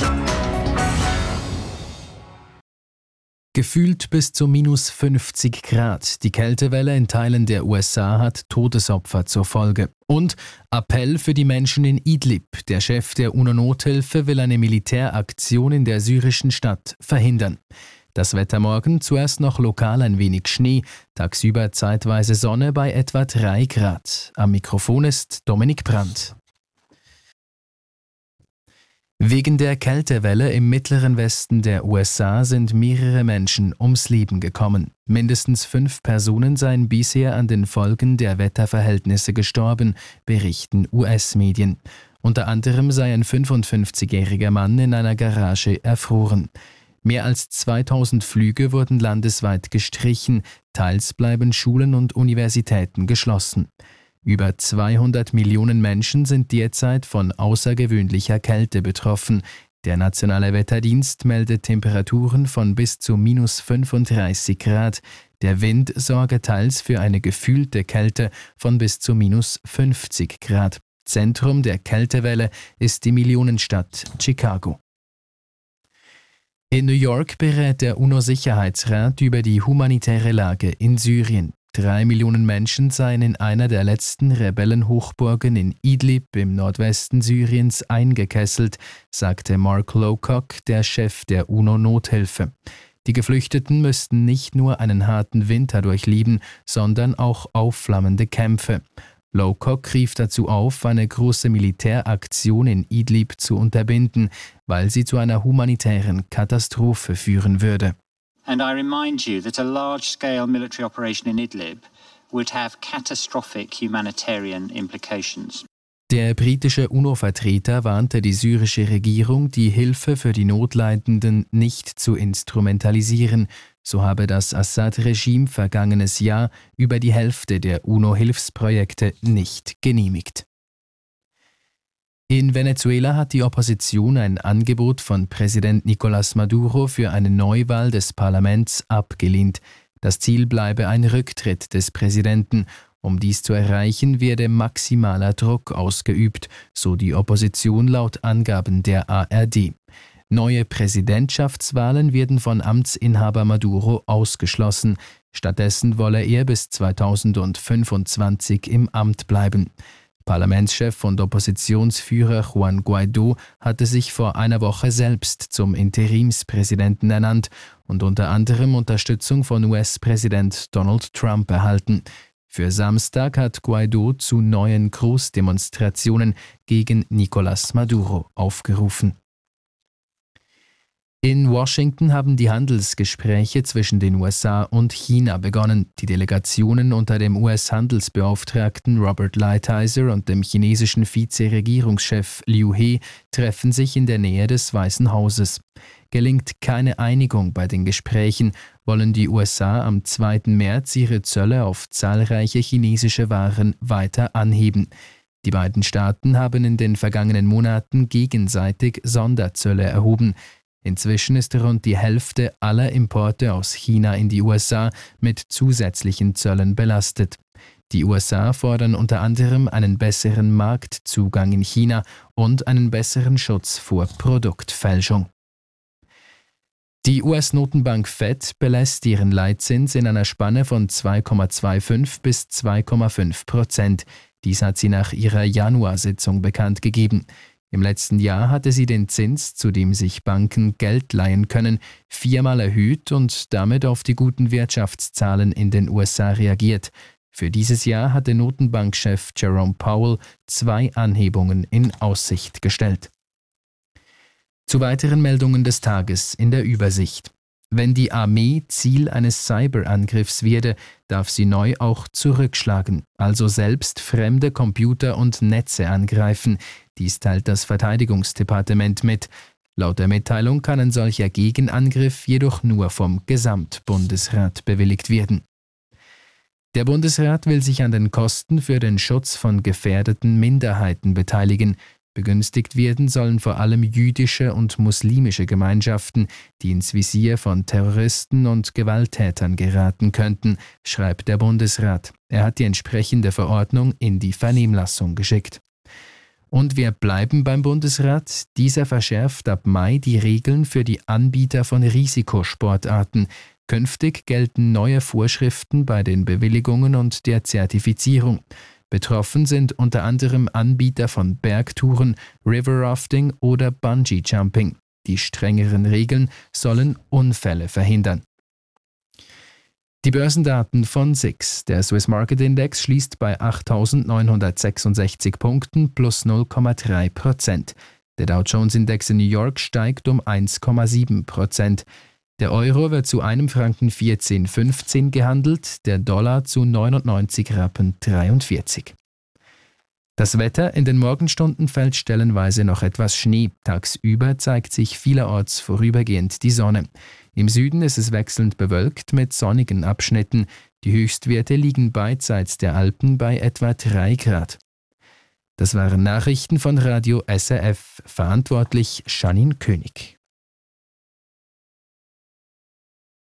Gefühlt bis zu minus 50 Grad. Die Kältewelle in Teilen der USA hat Todesopfer zur Folge. Und Appell für die Menschen in Idlib. Der Chef der UNO-Nothilfe will eine Militäraktion in der syrischen Stadt verhindern. Das Wetter morgen, zuerst noch lokal ein wenig Schnee, tagsüber zeitweise Sonne bei etwa 3 Grad. Am Mikrofon ist Dominik Brandt. Wegen der Kältewelle im mittleren Westen der USA sind mehrere Menschen ums Leben gekommen. Mindestens 5 Personen seien bisher an den Folgen der Wetterverhältnisse gestorben, berichten US-Medien. Unter anderem sei ein 55-jähriger Mann in einer Garage erfroren. Mehr als 2000 Flüge wurden landesweit gestrichen, teils bleiben Schulen und Universitäten geschlossen. Über 200 Millionen Menschen sind derzeit von außergewöhnlicher Kälte betroffen. Der Nationale Wetterdienst meldet Temperaturen von bis zu minus 35 Grad. Der Wind sorge teils für eine gefühlte Kälte von bis zu minus 50 Grad. Zentrum der Kältewelle ist die Millionenstadt Chicago. In New York berät der UNO-Sicherheitsrat über die humanitäre Lage in Syrien. 3 Millionen Menschen seien in einer der letzten Rebellenhochburgen in Idlib im Nordwesten Syriens eingekesselt, sagte Mark Lowcock, der Chef der UNO-Nothilfe. Die Geflüchteten müssten nicht nur einen harten Winter durchleben, sondern auch aufflammende Kämpfe. Lowcock rief dazu auf, eine große Militäraktion in Idlib zu unterbinden, weil sie zu einer humanitären Katastrophe führen würde. And I remind you that a large-scale military operation in Idlib would have catastrophic humanitarian implications. Der britische UNO-Vertreter warnte die syrische Regierung, die Hilfe für die Notleidenden nicht zu instrumentalisieren. So habe das Assad-Regime vergangenes Jahr über die Hälfte der UNO-Hilfsprojekte nicht genehmigt. In Venezuela hat die Opposition ein Angebot von Präsident Nicolás Maduro für eine Neuwahl des Parlaments abgelehnt. Das Ziel bleibe ein Rücktritt des Präsidenten. Um dies zu erreichen, werde maximaler Druck ausgeübt, so die Opposition laut Angaben der ARD. Neue Präsidentschaftswahlen werden von Amtsinhaber Maduro ausgeschlossen. Stattdessen wolle er bis 2025 im Amt bleiben. Parlamentschef und Oppositionsführer Juan Guaidó hatte sich vor einer Woche selbst zum Interimspräsidenten ernannt und unter anderem Unterstützung von US-Präsident Donald Trump erhalten. Für Samstag hat Guaidó zu neuen Großdemonstrationen gegen Nicolás Maduro aufgerufen. In Washington haben die Handelsgespräche zwischen den USA und China begonnen. Die Delegationen unter dem US-Handelsbeauftragten Robert Lighthizer und dem chinesischen Vizeregierungschef Liu He treffen sich in der Nähe des Weißen Hauses. Gelingt keine Einigung bei den Gesprächen, wollen die USA am 2. März ihre Zölle auf zahlreiche chinesische Waren weiter anheben. Die beiden Staaten haben in den vergangenen Monaten gegenseitig Sonderzölle erhoben. Inzwischen ist rund die Hälfte aller Importe aus China in die USA mit zusätzlichen Zöllen belastet. Die USA fordern unter anderem einen besseren Marktzugang in China und einen besseren Schutz vor Produktfälschung. Die US-Notenbank Fed belässt ihren Leitzins in einer Spanne von 2,25 bis 2,5%. Dies hat sie nach ihrer Januarsitzung bekannt gegeben. Im letzten Jahr hatte sie den Zins, zu dem sich Banken Geld leihen können, 4-mal erhöht und damit auf die guten Wirtschaftszahlen in den USA reagiert. Für dieses Jahr hatte Notenbankchef Jerome Powell 2 Anhebungen in Aussicht gestellt. Zu weiteren Meldungen des Tages in der Übersicht. Wenn die Armee Ziel eines Cyberangriffs werde, darf sie neu auch zurückschlagen, also selbst fremde Computer und Netze angreifen. Dies teilt das Verteidigungsdepartement mit. Laut der Mitteilung kann ein solcher Gegenangriff jedoch nur vom Gesamtbundesrat bewilligt werden. Der Bundesrat will sich an den Kosten für den Schutz von gefährdeten Minderheiten beteiligen. Begünstigt werden sollen vor allem jüdische und muslimische Gemeinschaften, die ins Visier von Terroristen und Gewalttätern geraten könnten, schreibt der Bundesrat. Er hat die entsprechende Verordnung in die Vernehmlassung geschickt. Und wir bleiben beim Bundesrat. Dieser verschärft ab Mai die Regeln für die Anbieter von Risikosportarten. Künftig gelten neue Vorschriften bei den Bewilligungen und der Zertifizierung. Betroffen sind unter anderem Anbieter von Bergtouren, Riverrafting oder Bungee-Jumping. Die strengeren Regeln sollen Unfälle verhindern. Die Börsendaten von SIX. Der Swiss Market Index schließt bei 8.966 Punkten plus 0,3%. Der Dow Jones Index in New York steigt um 1,7%. Der Euro wird zu einem Franken 14,15 gehandelt, der Dollar zu 99,43 Rappen. Das Wetter: in den Morgenstunden fällt stellenweise noch etwas Schnee. Tagsüber zeigt sich vielerorts vorübergehend die Sonne. Im Süden ist es wechselnd bewölkt mit sonnigen Abschnitten. Die Höchstwerte liegen beidseits der Alpen bei etwa 3 Grad. Das waren Nachrichten von Radio SRF. Verantwortlich Janine König.